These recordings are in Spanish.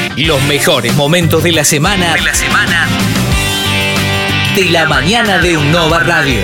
Los mejores momentos de la semana. De la mañana de Nova Radio.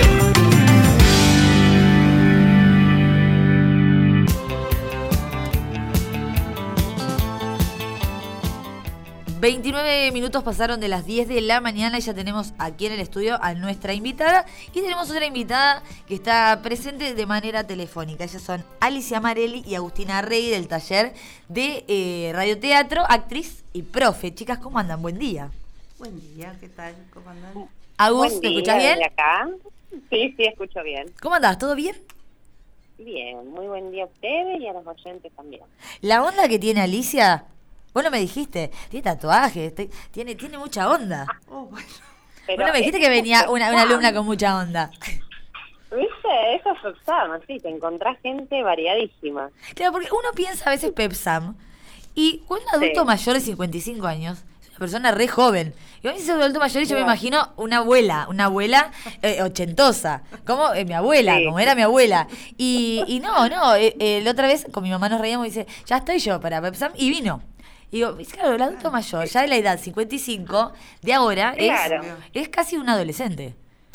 ...29 minutos pasaron de las 10 de la mañana... ...y ya tenemos aquí en el estudio a nuestra invitada... ...y tenemos otra invitada que está presente de manera telefónica... ...ellas son Alicia Marelli y Agustina Rey... ...del taller de radioteatro, actriz y profe. Chicas, ¿cómo andan? Buen día. Buen día, ¿qué tal? ¿Cómo andan? Agus, ¿te escuchás bien? Acá. Sí, escucho bien. ¿Cómo andás? ¿Todo bien? Bien, muy buen día a ustedes y a los oyentes también. La onda que tiene Alicia... Vos no me dijiste, tiene tatuajes, tiene mucha onda. Bueno. Pero vos no me dijiste que venía una alumna con mucha onda. ¿Viste? Eso es PepSam, sí, te encontrás gente variadísima. Claro, porque uno piensa a veces PepSam, y un adulto mayor de 55 años, es una persona re joven. Y vos dices adulto mayor y yo me imagino una abuela ochentosa, como mi abuela, como era mi abuela. Y no, la otra vez con mi mamá nos reíamos y dice, ya estoy yo para PepSam, y vino. Y digo, claro, el adulto mayor, ya de la edad 55, de ahora, claro, es casi un adolescente.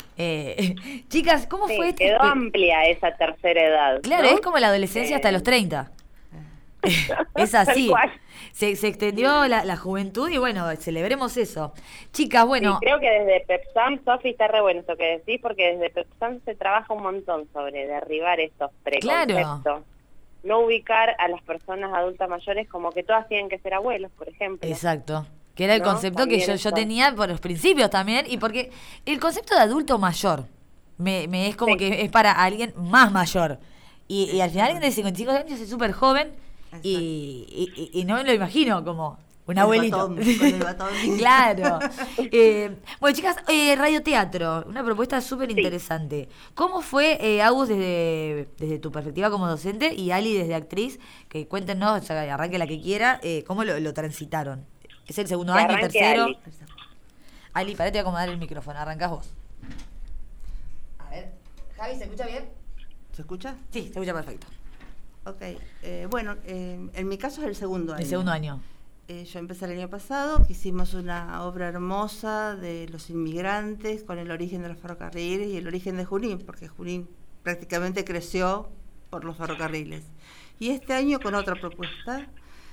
Chicas, ¿cómo fue esto? Quedó amplia esa tercera edad. Claro, ¿no? es como la adolescencia hasta los 30. Es así. Se extendió la juventud y bueno, celebremos eso. Chicas, bueno. Sí, creo que desde PepSam, Sofi, está re bueno esto que decís, porque desde PepSam se trabaja un montón sobre derribar estos preconceptos. Claro. No ubicar a las personas adultas mayores como que todas tienen que ser abuelos, por ejemplo. Exacto. Que era el concepto que yo tenía por los principios también, y porque el concepto de adulto mayor me es como que es para alguien más mayor. Y al final alguien de 55 años es súper joven y no me lo imagino como un abuelito. Con el batón. Claro. Bueno, chicas, radioteatro, una propuesta súper interesante. ¿Cómo fue, Agus, desde tu perspectiva como docente y Ali desde actriz? Que cuéntenos, arranque la que quiera, cómo lo transitaron. ¿Es el segundo año, tercero? Ali, pará, te voy a acomodar el micrófono, arrancás vos. A ver, Javi, ¿se escucha bien? ¿Se escucha? Sí, se escucha perfecto. Ok. Bueno, en mi caso es el segundo año. El segundo año. Yo empecé el año pasado, que hicimos una obra hermosa de los inmigrantes con el origen de los ferrocarriles y el origen de Junín, porque Junín prácticamente creció por los ferrocarriles. Y este año con otra propuesta.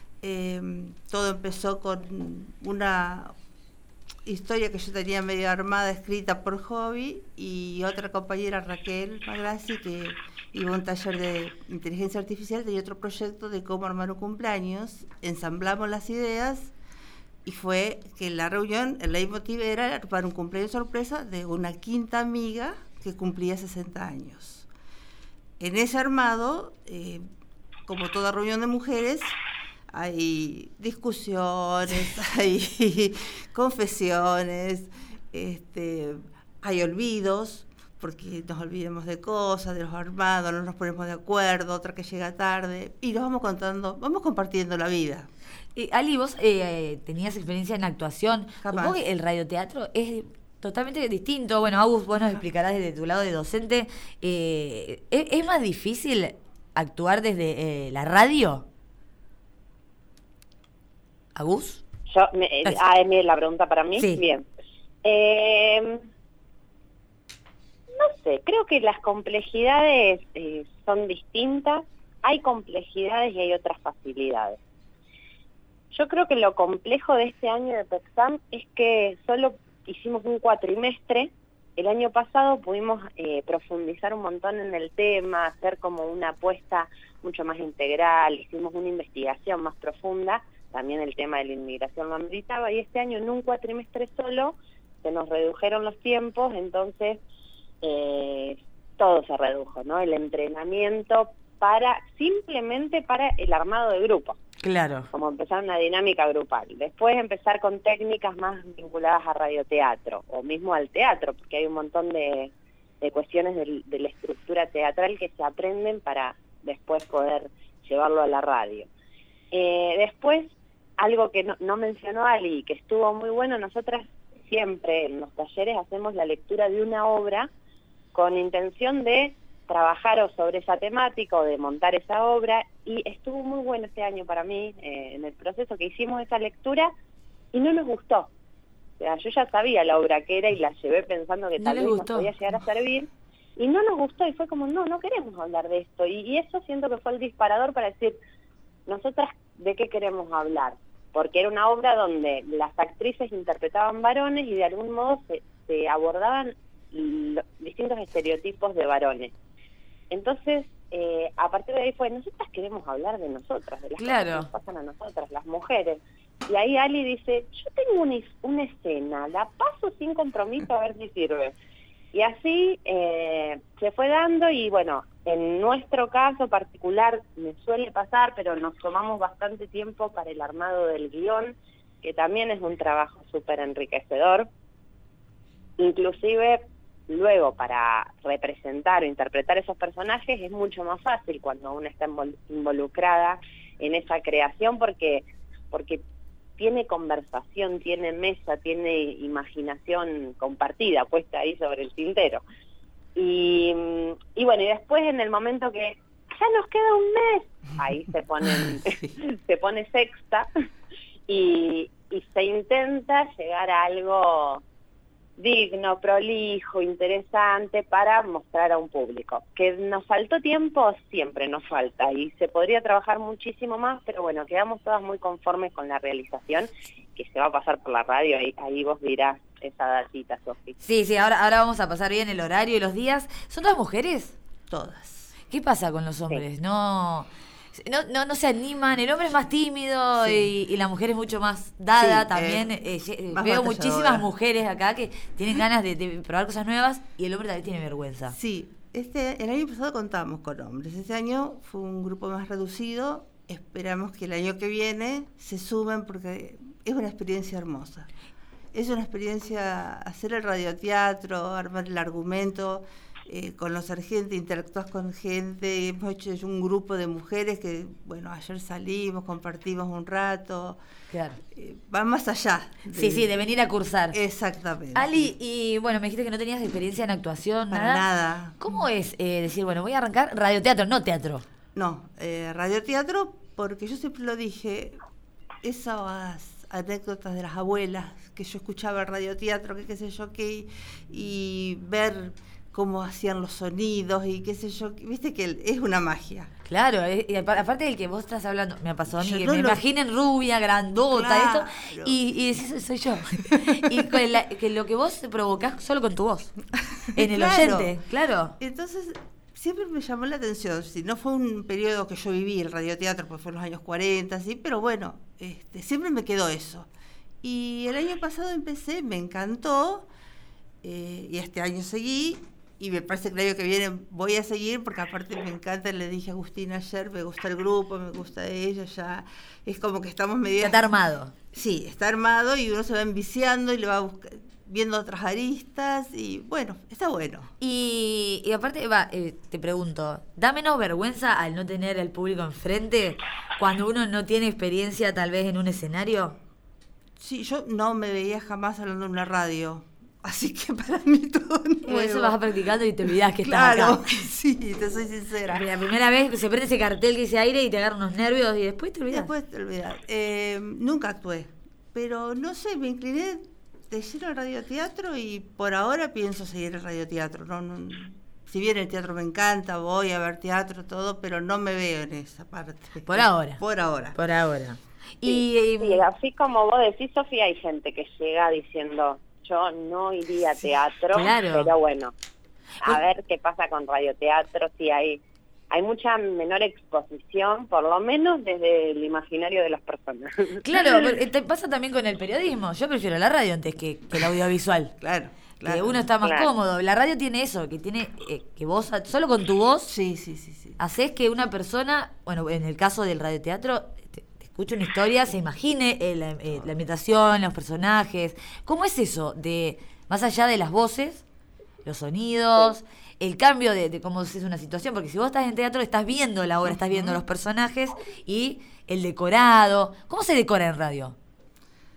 Todo empezó con una historia que yo tenía medio armada, escrita por hobby, y otra compañera, Raquel Magrassi, que iba a un taller de inteligencia artificial, tenía otro proyecto de cómo armar un cumpleaños. Ensamblamos las ideas y fue que la reunión, el leitmotiv era armar un cumpleaños sorpresa de una quinta amiga que cumplía 60 años. En ese armado, como toda reunión de mujeres, hay discusiones, hay confesiones, hay olvidos, porque nos olvidemos de cosas, de los armados, no nos ponemos de acuerdo, otra que llega tarde, y nos vamos contando, vamos compartiendo la vida. Ali, vos tenías experiencia en actuación. Supongo que el radioteatro es totalmente distinto. Bueno, Agus, vos nos explicarás desde tu lado de docente. ¿Es más difícil actuar desde la radio? ¿Agus? ¿Es la pregunta para mí? Sí. Bien. No sé, creo que las complejidades son distintas. Hay complejidades y hay otras facilidades. Yo creo que lo complejo de este año de PepSam es que solo hicimos un cuatrimestre. El año pasado pudimos profundizar un montón en el tema, hacer como una apuesta mucho más integral, hicimos una investigación más profunda. También el tema de la inmigración lo ameritaba, y este año en un cuatrimestre solo se nos redujeron los tiempos, entonces todo se redujo, ¿no? El entrenamiento simplemente para el armado de grupo. Claro. Como empezar una dinámica grupal. Después empezar con técnicas más vinculadas a radioteatro, o mismo al teatro, porque hay un montón de cuestiones de la estructura teatral que se aprenden para después poder llevarlo a la radio. Después, algo que no mencionó Ali, que estuvo muy bueno, nosotras siempre en los talleres hacemos la lectura de una obra con intención de trabajar o sobre esa temática o de montar esa obra, y estuvo muy bueno este año para mí, en el proceso que hicimos esa lectura, y no nos gustó. O sea, yo ya sabía la obra que era y la llevé pensando que No tal les vez nos gustó. podía llegar a servir, y no nos gustó, y fue como, no queremos hablar de esto, y eso siento que fue el disparador para decir, nosotras, ¿de qué queremos hablar? Porque era una obra donde las actrices interpretaban varones y de algún modo se abordaban distintos estereotipos de varones. Entonces, a partir de ahí fue, nosotras queremos hablar de nosotras, de las cosas que nos pasan a nosotras, las mujeres. Y ahí Ali dice, yo tengo una escena, la paso sin compromiso a ver si sirve. Y así se fue dando, y bueno, en nuestro caso particular me suele pasar, pero nos tomamos bastante tiempo para el armado del guión, que también es un trabajo súper enriquecedor. Inclusive luego para representar o interpretar esos personajes es mucho más fácil cuando uno está involucrada en esa creación, porque tiene conversación, tiene mesa, tiene imaginación compartida puesta ahí sobre el tintero. Y bueno, y después en el momento que ya nos queda un mes, ahí se pone sexta y se intenta llegar a algo digno, prolijo, interesante para mostrar a un público. Que nos faltó tiempo, siempre nos falta, y se podría trabajar muchísimo más, pero bueno, quedamos todas muy conformes con la realización, que se va a pasar por la radio, ahí vos dirás esa datita, Sofi. Sí, ahora vamos a pasar bien el horario y los días. ¿Son todas mujeres? Todas. ¿Qué pasa con los hombres? Sí. No se animan, el hombre es más tímido, Sí. y la mujer es mucho más dada Sí, también. más Veo batalladora. muchísimas mujeres acá que tienen ganas de probar cosas nuevas, y el hombre también tiene vergüenza. Sí, el año pasado contamos con hombres, este año fue un grupo más reducido, esperamos que el año que viene se sumen porque es una experiencia hermosa. Es una experiencia hacer el radioteatro, armar el argumento, conocer gente, interactuar con gente. Hemos hecho un grupo de mujeres que, bueno, ayer salimos, compartimos un rato. Claro. Va más allá. Sí, de venir a cursar. Exactamente. Ali, y bueno, me dijiste que no tenías experiencia en actuación, Para nada. ¿Cómo es decir, bueno, voy a arrancar radioteatro, no teatro? No, radioteatro, porque yo siempre lo dije, esas anécdotas de las abuelas que yo escuchaba en radioteatro, que qué sé yo qué, y ver cómo hacían los sonidos y qué sé yo, viste que es una magia. Claro, y aparte del que vos estás hablando, me pasó a mí, Yo que no me lo- imaginen rubia, grandota, Claro. esto, y decís, soy yo. Y que lo que vos provocás solo con tu voz, en el Claro. oyente, claro. Entonces, siempre me llamó la atención, si no fue un periodo que yo viví el radioteatro, pues fue en los años 40, sí, pero bueno, siempre me quedó eso. Y el año pasado empecé, me encantó, y este año seguí, y me parece que el año que viene voy a seguir, porque aparte me encanta, le dije a Agustina ayer, me gusta el grupo, me gusta ella, ya es como que estamos medio... Ya está armado. Sí, está armado y uno se va enviciando y le va viendo otras aristas, y bueno, está bueno. Y aparte, te pregunto, ¿da menos vergüenza al no tener al público enfrente cuando uno no tiene experiencia tal vez en un escenario? Sí, yo no me veía jamás hablando en una radio, así que para mí todo Y nuevo. eso vas practicando y te olvidás que estás Claro, acá. sí, te soy sincera. La primera vez se prende ese cartel que dice aire y te agarran unos nervios y después te olvidás. Después te olvidás. Nunca actué, pero no sé, me incliné de lleno al radioteatro y por ahora pienso seguir el radioteatro. No, si bien el teatro me encanta, voy a ver teatro, todo, pero no me veo en esa parte. Por ahora. Por ahora. Por ahora. Sí, así como vos decís, Sofía, hay gente que llega diciendo, yo no iría a teatro, claro. pero bueno, a Pues- ver qué pasa con radioteatro, si hay mucha menor exposición, por lo menos desde el imaginario de las personas. Claro, pero te pasa también con el periodismo. Yo prefiero la radio antes que el audiovisual. Claro, Que claro. uno está más Claro. cómodo. La radio tiene eso, que tiene que vos, solo con tu voz, Sí. haces que una persona, bueno, en el caso del radioteatro, te escucha una historia, se imagine la ambientación, los personajes. ¿Cómo es eso de, más allá de las voces, los sonidos, el cambio de cómo es una situación? Porque si vos estás en teatro, estás viendo la obra, estás viendo los personajes y el decorado. ¿Cómo se decora en radio?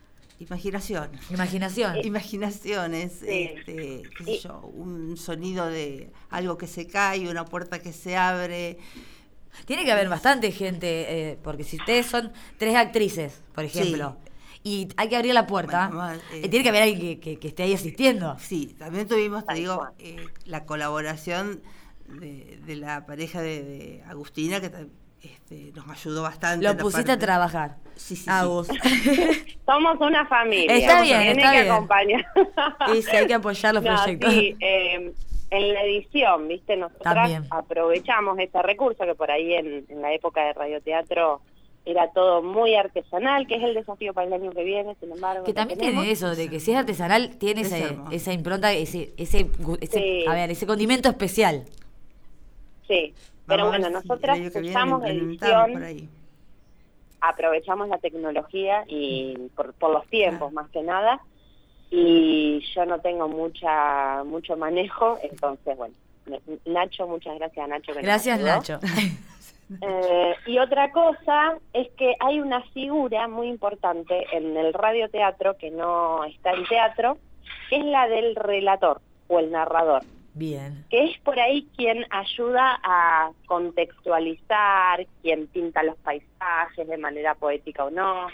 Imaginaciones, Sí. qué sé yo, un sonido de algo que se cae, una puerta que se abre. Tiene que haber bastante gente, porque si ustedes son 3 actrices, por ejemplo, y hay que abrir la puerta, Bueno, tiene que haber alguien que esté ahí asistiendo. Sí, también tuvimos, te Tal digo, cual. la colaboración de la pareja de Agustina, que nos ayudó bastante. Lo en la pusiste parte- a trabajar. Sí, sí, Agus. Somos una familia. Está bien, Tiene está que bien. acompañar. Y sí, hay que apoyar los No, proyectos. sí, en la edición, ¿viste? Nosotras También. aprovechamos este recurso que por ahí en la época de radioteatro era todo muy artesanal, que es el desafío para el año que viene, sin embargo. Que también tenemos. tiene eso, de que si es artesanal, tiene Es hermoso. esa impronta, ese Sí. a ver, ese condimento especial. Sí, pero Vamos a bueno, ver si nosotras el año que viene usamos implementamos por edición, ahí. aprovechamos la tecnología y por los tiempos más que nada, y yo no tengo mucho manejo, entonces bueno, Nacho, muchas gracias a Nacho que nos Gracias, ayudó. Nacho. Y otra cosa es que hay una figura muy importante en el radioteatro que no está en teatro, que es la del relator o el narrador, Bien. que es por ahí quien ayuda a contextualizar, quien pinta los paisajes de manera poética o no,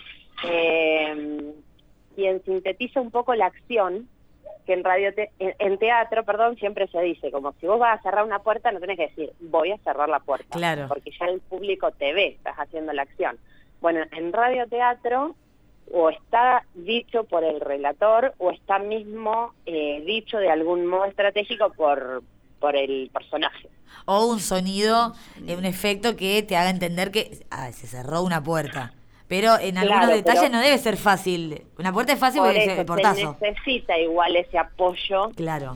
quien sintetiza un poco la acción, que en teatro, siempre se dice, como si vos vas a cerrar una puerta, no tenés que decir, voy a cerrar la puerta, Claro. porque ya el público te ve, estás haciendo la acción. Bueno, en radioteatro o está dicho por el relator o está mismo dicho de algún modo estratégico por el personaje. O un sonido, un efecto que te haga entender que se cerró una puerta. Pero en algunos Claro, detalles pero- no debe ser fácil. Una puerta es fácil Por porque es eso el portazo. se necesita igual ese apoyo Claro.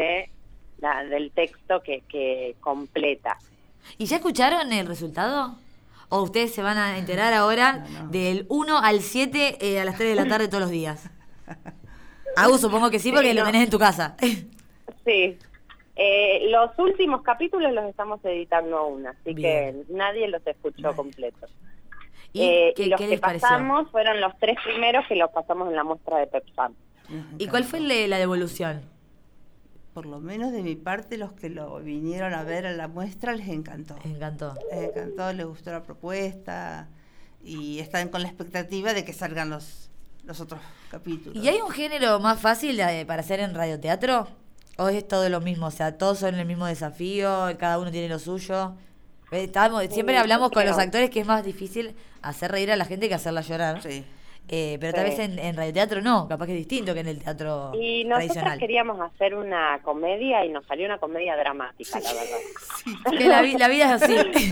del texto que completa. ¿Y ya escucharon el resultado? ¿O ustedes se van a enterar ahora No. del 1 al 7 a las 3 de la tarde todos los días? Agus, supongo que sí, porque lo no. tenés en tu casa. Sí. Los últimos capítulos los estamos editando aún, así Bien. que nadie los escuchó completos. ¿Y Y los qué que les pareció? pasamos fueron los 3 primeros que los pasamos en la muestra de Pepsam. ¿Y cuál fue la devolución? Por lo menos de mi parte, los que lo vinieron a ver a la muestra les encantó. Les encantó. Les encantó, les gustó la propuesta y están con la expectativa de que salgan los otros capítulos. ¿Y hay un género más fácil para hacer en radioteatro? ¿O es todo lo mismo? O sea, todos son el mismo desafío, cada uno tiene lo suyo. Siempre hablamos con los actores que es más difícil hacer reír a la gente que hacerla llorar. Sí. Pero tal vez en radioteatro no, capaz que es distinto que en el teatro Y nosotros tradicional. queríamos hacer una comedia y nos salió una comedia dramática, la verdad. Que la vida es así.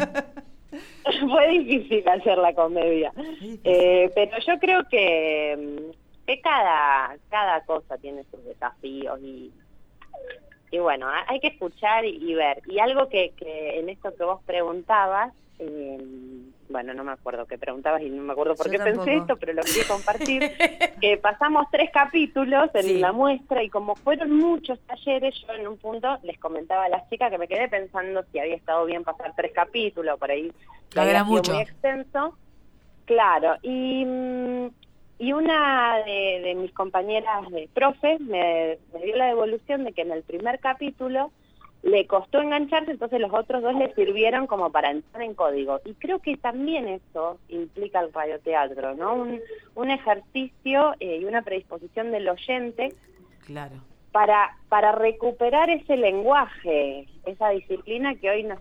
Fue difícil hacer la comedia. Pero yo creo que cada cosa tiene sus desafíos y bueno, hay que escuchar y ver. Y algo que en esto que vos preguntabas, bueno, no me acuerdo qué preguntabas y no me acuerdo por Yo qué tampoco. pensé esto, pero lo quería compartir, que pasamos 3 capítulos en Sí. la muestra y como fueron muchos talleres, yo en un punto les comentaba a las chicas que me quedé pensando si había estado bien pasar 3 capítulos, por ahí que Claro, había era sido mucho. muy extenso. Claro, y una de mis compañeras de profe me dio la devolución de que en el primer capítulo le costó engancharse, entonces los otros 2 le sirvieron como para entrar en código. Y creo que también eso implica el radioteatro, ¿no? Un ejercicio y una predisposición del oyente Claro. para recuperar ese lenguaje, esa disciplina que hoy no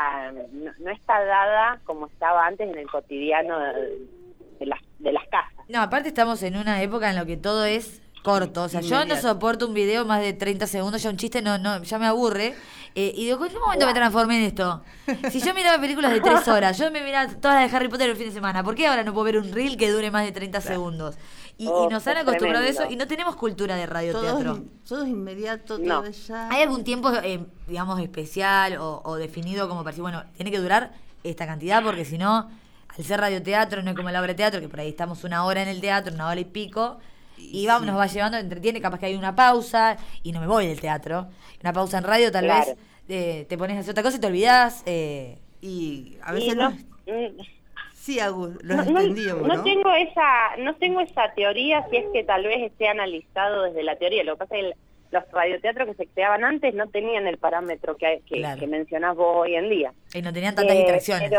está dada como estaba antes en el cotidiano de las casas. No, aparte estamos en una época en la que todo es corto. O sea, yo no Inmediato. soporto un video más de 30 segundos, ya un chiste ya me aburre. Y digo, ¿en qué momento me transformé en esto? Si yo miraba películas de 3 horas, yo me miraba todas las de Harry Potter el fin de semana, ¿por qué ahora no puedo ver un reel que dure más de 30 segundos? Y nos han es acostumbrado a tremendo. eso y no tenemos cultura de radioteatro. Todo es inmediato, No. todo es ya. ¿Hay algún tiempo, digamos, especial o definido como para decir, bueno, tiene que durar esta cantidad porque si no, al ser radioteatro no es como la obra de teatro, que por ahí estamos 1 hora en el teatro, 1 hora y pico, y vamos, nos va llevando, entretiene, capaz que hay una pausa y no me voy del teatro. Una pausa en radio tal Claro. vez te pones a hacer otra cosa y te olvidás. Y a Y veces no- no. Sí, Agus, lo No, entendíamos, ¿no? no tengo esa teoría, si es que tal vez esté analizado desde la teoría. Lo que pasa es que los radioteatros que se creaban antes no tenían el parámetro que Claro. mencionás vos hoy en día. Y no tenían tantas distracciones.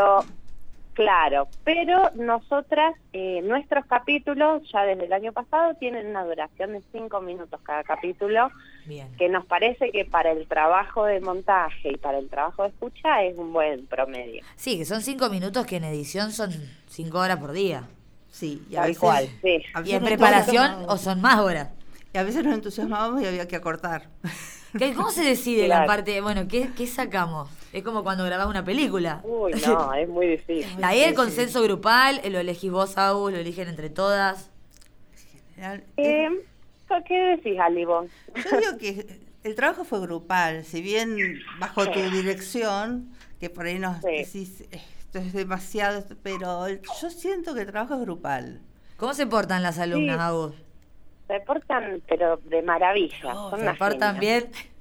Pero nosotras, nuestros capítulos, ya desde el año pasado, tienen una duración de 5 minutos cada capítulo, Bien. que nos parece que para el trabajo de montaje y para el trabajo de escucha es un buen promedio. Sí, que son 5 minutos que en edición son 5 horas por día. Sí, y a Tal veces, cual, sí. a Y veces en nos preparación entusiasmábamos. o son más horas. Y a veces nos entusiasmábamos y había que acortar. ¿Cómo se decide Claro. la parte? Bueno, ¿qué sacamos? Es como cuando grabás una película. Uy, no, es muy difícil. Ahí el consenso grupal, lo elegís vos, Agus, lo eligen entre todas. ¿Qué decís, Ali, vos? Yo digo que el trabajo fue grupal, si bien bajo tu dirección, que por ahí nos Sí. decís, esto es demasiado, pero yo siento que el trabajo es grupal. ¿Cómo se portan las alumnas, Sí. Agus? Se portan, pero de maravilla. Son ¿Se unas portan genias. bien?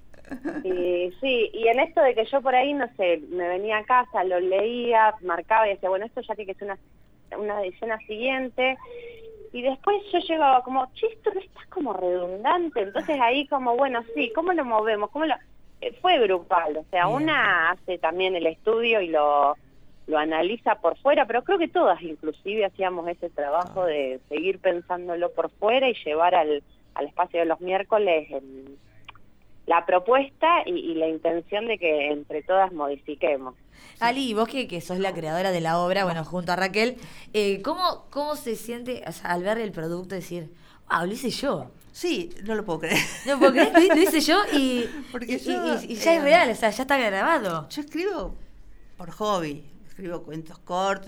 Sí, y en esto de que yo por ahí, no sé, me venía a casa, lo leía, marcaba y decía, bueno, esto ya tiene que ser una escena siguiente. Y después yo llegaba como, esto no está como redundante. Entonces ahí como, bueno, sí, ¿cómo lo movemos? Fue grupal, o sea, Bien. una hace también el estudio y lo analiza por fuera, pero creo que todas inclusive hacíamos ese trabajo de seguir pensándolo por fuera y llevar al espacio de los miércoles la propuesta y la intención de que entre todas modifiquemos. Ali, vos que sos la creadora de la obra, bueno, junto a Raquel, ¿cómo se siente, o sea, al ver el producto decir, wow, lo hice yo? Sí, no lo puedo creer. No, porque lo hice yo y, Porque y yo, ya es real, o sea, ya está grabado. Yo escribo por hobby, escribo cuentos cortos,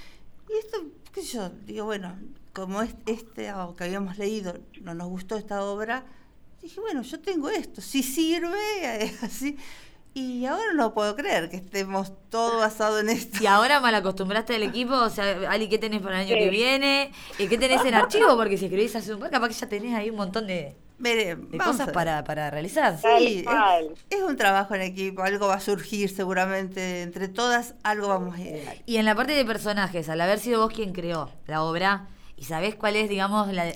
y esto, qué sé yo, digo, bueno, como que habíamos leído, no nos gustó esta obra, dije, bueno, yo tengo esto, si sirve, así. Y ahora no puedo creer que estemos todo basado en esto. Y ahora mal acostumbraste al equipo, o sea, Ali, ¿qué tenés para el año Sí. que viene? ¿Qué tenés en archivo? Porque si escribís hace un poco, capaz que ya tenés ahí un montón de Vamos cosas a ver. para realizar. Sí, Tal cual. es un trabajo en equipo, algo va a surgir seguramente, entre todas algo vamos a ir. Y en la parte de personajes, al haber sido vos quien creó la obra, y sabés cuál es, digamos, la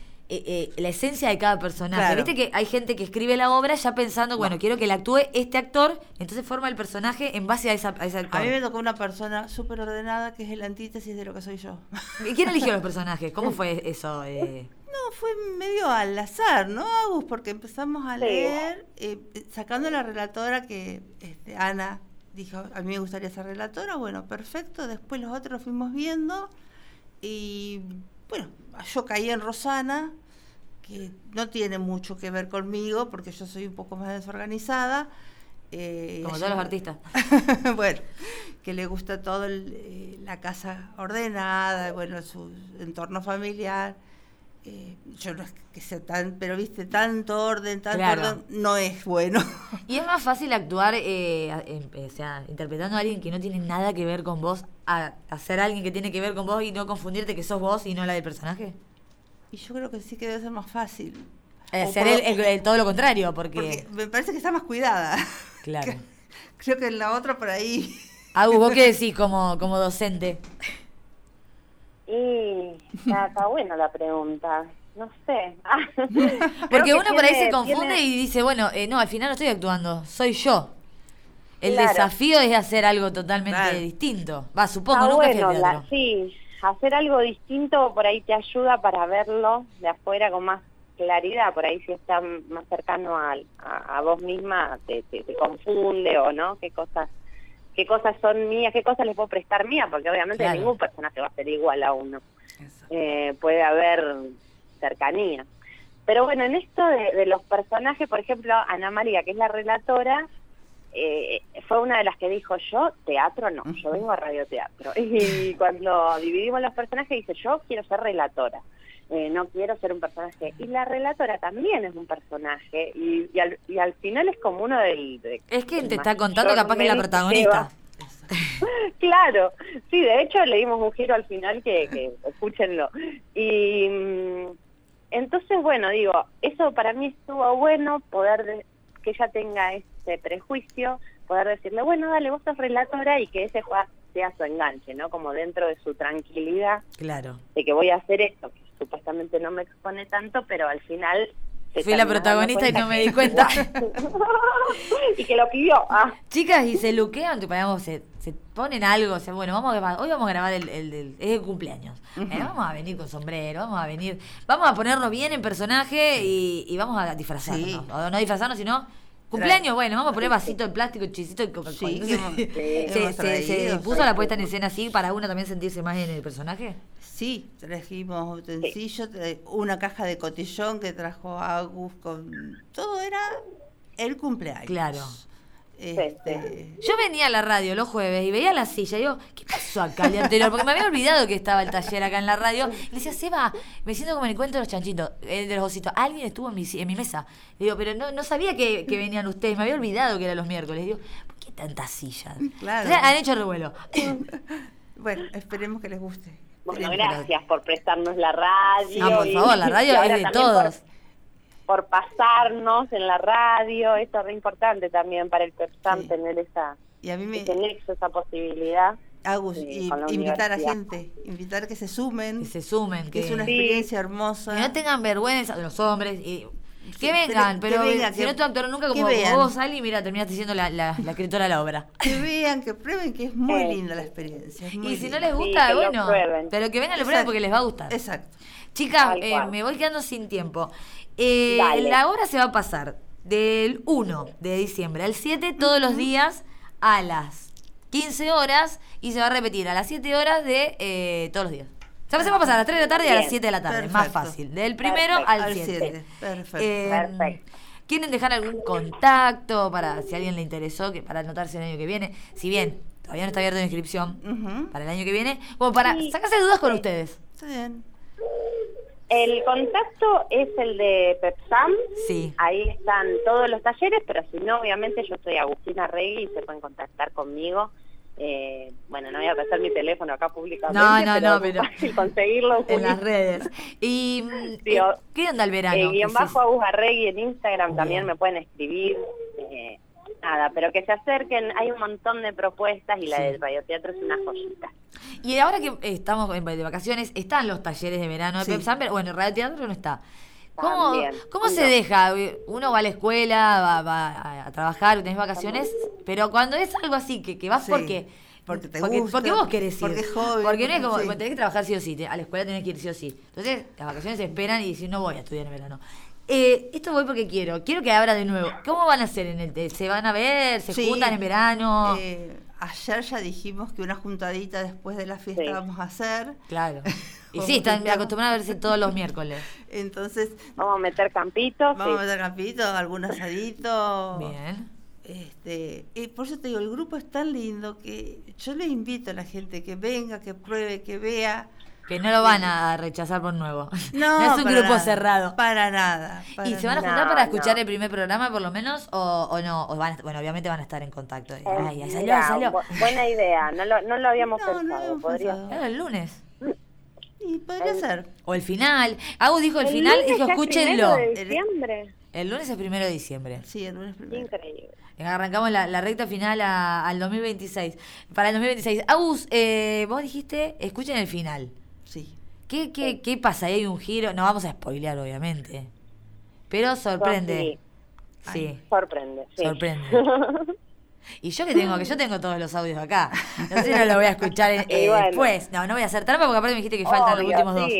esencia de cada personaje. Claro. Viste que hay gente que escribe la obra ya pensando, bueno, quiero que la actúe este actor, entonces forma el personaje en base a ese actor. A mí me tocó una persona súper ordenada que es el antítesis de lo que soy yo. ¿Y quién eligió los personajes? ¿Cómo fue eso? No, fue medio al azar, ¿no, Agus? Porque empezamos a Sí. leer, sacando la relatora que Ana dijo, a mí me gustaría ser relatora, bueno, perfecto, después los otros fuimos viendo y, bueno, yo caí en Rosana, que no tiene mucho que ver conmigo, porque yo soy un poco más desorganizada. Como todos los artistas. Bueno, que le gusta todo la casa ordenada, bueno, su entorno familiar. Yo no es que sea pero viste, tanto orden, Claro. orden, no es bueno. Y es más fácil actuar, o sea, interpretando a alguien que no tiene nada que ver con vos, a ser alguien que tiene que ver con vos y no confundirte que sos vos y no la del personaje. Y yo creo que sí que debe ser más fácil. O Ser por- todo lo contrario, porque me parece que está más cuidada. Claro. Creo que en la otra por ahí. Agus, ¿vos qué decís como docente? Y está buena la pregunta. No sé. Porque Creo uno que por ahí se tiene- confunde y dice, bueno, no, al final no estoy actuando, soy yo. El Claro. desafío es hacer algo totalmente Claro. distinto. Va, supongo, Está nunca fui al bueno, teatro. sí, hacer algo distinto por ahí te ayuda para verlo de afuera con más claridad. Por ahí si está más cercano a vos misma te confunde o no, qué cosas son mías, qué cosas les puedo prestar mías, porque obviamente Claro. ningún personaje va a ser igual a uno. Puede haber cercanía. Pero bueno, en esto de los personajes, por ejemplo, Ana María, que es la relatora, fue una de las que dijo, yo teatro no, yo vengo a radioteatro. Y cuando dividimos los personajes dice, yo quiero ser relatora, no quiero ser un personaje. Y la relatora también es un personaje y al final es como uno Es que te está contando capaz que es la mayormente protagonista. Claro, sí, de hecho le dimos un giro al final que escúchenlo. Y entonces, bueno, digo, eso para mí estuvo bueno, que ella tenga ese prejuicio, poder decirle, bueno, dale, vos sos relatora y que ese sea su enganche, ¿no? Como dentro de su tranquilidad, Claro. de que voy a hacer esto, que supuestamente no me expone tanto, pero al final... Fui la protagonista y no me di cuenta. Y que lo pidió. Chicas, y se luquean, se ponen algo, o sea, bueno, hoy vamos a grabar es el cumpleaños. Vamos a venir con sombrero, vamos a ponernos bien en personaje y vamos a disfrazarnos. Sí. O no disfrazarnos, sino cumpleaños, bueno, vamos a poner vasito de plástico, chisito de Coca-Cola. ¿Se puso la puesta en escena así para uno también sentirse más en el personaje? Sí, trajimos utensilios, una caja de cotillón que trajo Agus con... Todo era el cumpleaños. Claro. Este, Yo venía a la radio los jueves y veía la silla y digo, ¿qué pasó acá el día anterior? Porque me había olvidado que estaba el taller acá en la radio. Y le decía, Seba, me siento como en el cuento de los chanchitos, de los ositos. Alguien estuvo en mi mesa. Le digo, pero no sabía que venían ustedes, me había olvidado que eran los miércoles. Digo, ¿por qué tantas sillas? Claro. O sea, han hecho revuelo. Bueno, esperemos que les guste. Bueno, gracias por prestarnos la radio. Ah, por favor, la radio es de todos. Por pasarnos en la radio, esto es re importante también para el PEPSAM, tener y a mí ese nexo, esa posibilidad. Agus, y invitar a gente, invitar que se sumen. Que es una experiencia hermosa. Que no tengan vergüenza los hombres y que vengan, pero si no tú actor nunca como vos, Ali, mira, terminaste siendo la escritora de la obra. Que vean, que prueben, que es muy linda la experiencia. Y si no les gusta, bueno, pero que vengan, lo prueben porque les va a gustar. Exacto. Chicas, me voy quedando sin tiempo. La obra se va a pasar del 1 de diciembre al 7 todos los días a las 15 horas y se va a repetir a las 7 horas de todos los días. Se va a pasar a las 3 de la tarde y a las 7 de la tarde. Perfecto. Más fácil. Del primero al 7. Perfecto. ¿Quieren dejar algún contacto para si a alguien le interesó, para anotarse el año que viene? Si bien todavía no está abierta la inscripción para el año que viene, como para sacarse dudas con ustedes. Está bien. El contacto es el de PEPSAM. Sí. Ahí están todos los talleres, pero si no, obviamente yo soy Agustina Regui y se pueden contactar conmigo. Bueno, no voy a pasar mi teléfono acá públicamente, pero es fácil conseguirlo en las redes. ¿Y qué onda el verano? _Agus Arregui en Instagram también me pueden escribir. Nada, pero que se acerquen, hay un montón de propuestas y la del radioteatro es una joyita. Y ahora que estamos de vacaciones, están los talleres de verano de PEPSAM, pero bueno, el radioteatro no está. ¿Cómo se deja? Uno va a la escuela, va a trabajar, tenés vacaciones, pero cuando es algo así, que vas porque te gusta, porque vos querés ir. Porque es joven. Porque no es como, tenés que trabajar sí o sí, a la escuela tenés que ir sí o sí. Entonces, las vacaciones se esperan y dicen, no voy a estudiar en verano. Esto voy porque quiero que abra de nuevo. ¿Cómo van a hacer en el ¿Se van a ver? ¿Se juntan en verano? Ayer ya dijimos que una juntadita después de la fiesta vamos a hacer. Claro. Y sí, están acostumbrados a verse todos los miércoles. Entonces, vamos a meter campitos. Algún asadito. Bien. Y por eso te digo, el grupo es tan lindo que yo le invito a la gente que venga, que pruebe, que vea. Que no lo van a rechazar por nuevo. No es un grupo cerrado. Para nada. ¿Y se van a juntar para escuchar el primer programa por lo menos o no? Bueno, obviamente van a estar en contacto. Salió. Buena idea, no lo habíamos pensado. Podría ser. Claro, el lunes. Y podría ser. O el final. Agus dijo el final, dijo escúchenlo. El lunes es 1 de diciembre. Sí, el lunes primero. Increíble. Arrancamos la recta final al 2026. Para el 2026. Agus, vos dijiste, escuchen el final. Sí. ¿Qué pasa? Ahí hay un giro. No vamos a spoilear, obviamente. Pero sorprende. Sí. Sorprende. Y yo tengo todos los audios acá. No sé si no lo voy a escuchar después. No voy a hacer trampa porque aparte me dijiste que faltan los últimos dos.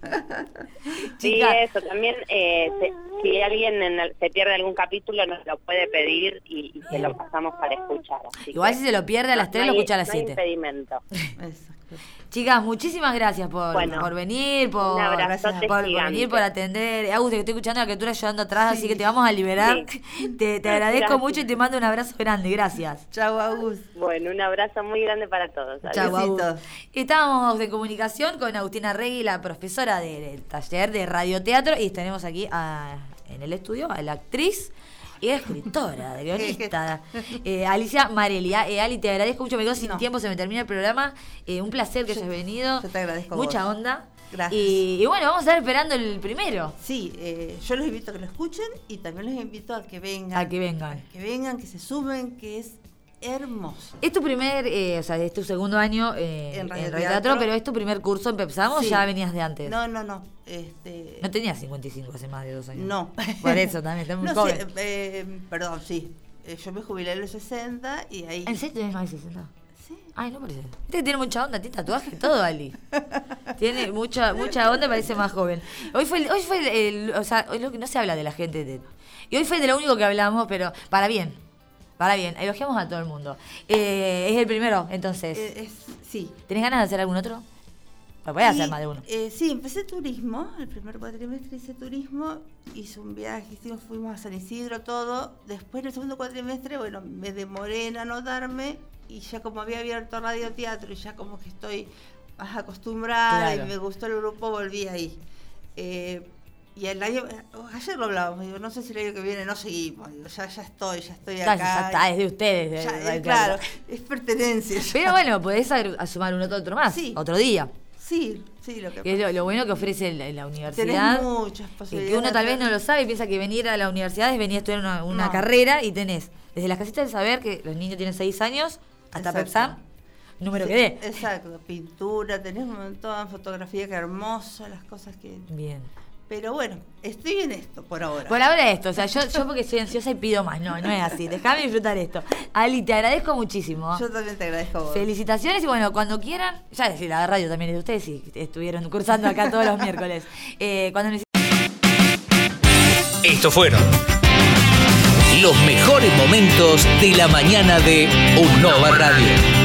Sí, eso. También, si alguien se pierde algún capítulo, nos lo puede pedir y se lo pasamos para escuchar. Igual si se lo pierde a las 3, lo escucha a las 7. No hay impedimento. Chicas, muchísimas gracias por venir, por venir, por atender. Agus, te estoy escuchando la criatura llorando atrás, así que te vamos a liberar. Te agradezco mucho y te mando un abrazo grande. Gracias. Chau, Agus. Bueno, un abrazo muy grande para todos. Chau, Agus. Estábamos en comunicación con Agustina Regui, la profesora del taller de radioteatro, y tenemos aquí en el estudio a la actriz y escritora, de guionista, Alicia Marelia. Ali, te agradezco mucho, me quedo sin tiempo, se me termina el programa. Un placer que hayas venido. Yo te agradezco. Mucha onda. Gracias. Y bueno, vamos a estar esperando el primero. Sí, yo los invito a que lo escuchen y también los invito a que vengan. Que vengan, que se sumen, que es hermoso. ¿Es tu primer, o sea, es tu segundo año en radioteatro, pero es tu primer curso en PEPSAM o ya venías de antes? No. No tenías 55 hace más de 2 años. No. Por eso también, estás muy joven. Perdón, sí. Yo me jubilé en los 60 y ahí... ¿En serio tenés más de 60? Sí. Ay, no parece. Viste que tiene mucha onda, tiene tatuaje, todo, Ali. Tiene mucha onda, parece más joven. Hoy fue o sea, hoy lo que no se habla de la gente. Y hoy fue de lo único que hablamos, pero para bien. Elogiamos a todo el mundo. Es el primero, entonces. Sí. ¿Tenés ganas de hacer algún otro? Voy a hacer más de uno. Sí, empecé turismo. El primer cuatrimestre hice turismo. Hice un viaje, fuimos a San Isidro, todo. Después, en el segundo cuatrimestre, bueno, me demoré en anotarme. Y ya como había abierto radioteatro y ya como que estoy más acostumbrada y me gustó el grupo, volví ahí. Y el año, ayer lo hablábamos, digo, no sé si el año que viene no seguimos, digo, ya estoy acá. Ya está, es de ustedes. Claro, es pertenencia. Pero bueno, podés sumar otro más, otro día. Sí, lo que es lo bueno que ofrece la universidad. Tenés muchas posibilidades. Que uno tal vez no lo sabe y piensa que venir a la universidad es venir a estudiar una carrera y tenés desde las casitas del saber que los niños tienen 6 años hasta PEPSAM, número que dé. Exacto, pintura, tenés un montón de fotografía, que hermoso, las cosas que... Bien. Pero bueno, estoy en esto por ahora. Por ahora esto, o sea, yo porque soy ansiosa y pido más, no es así, déjame disfrutar esto. Ali, te agradezco muchísimo. Yo también te agradezco a vos. Felicitaciones y bueno, cuando quieran, ya decir, la radio también es de ustedes y estuvieron cursando acá todos los miércoles. Estos fueron los mejores momentos de la mañana de UNOVA Radio.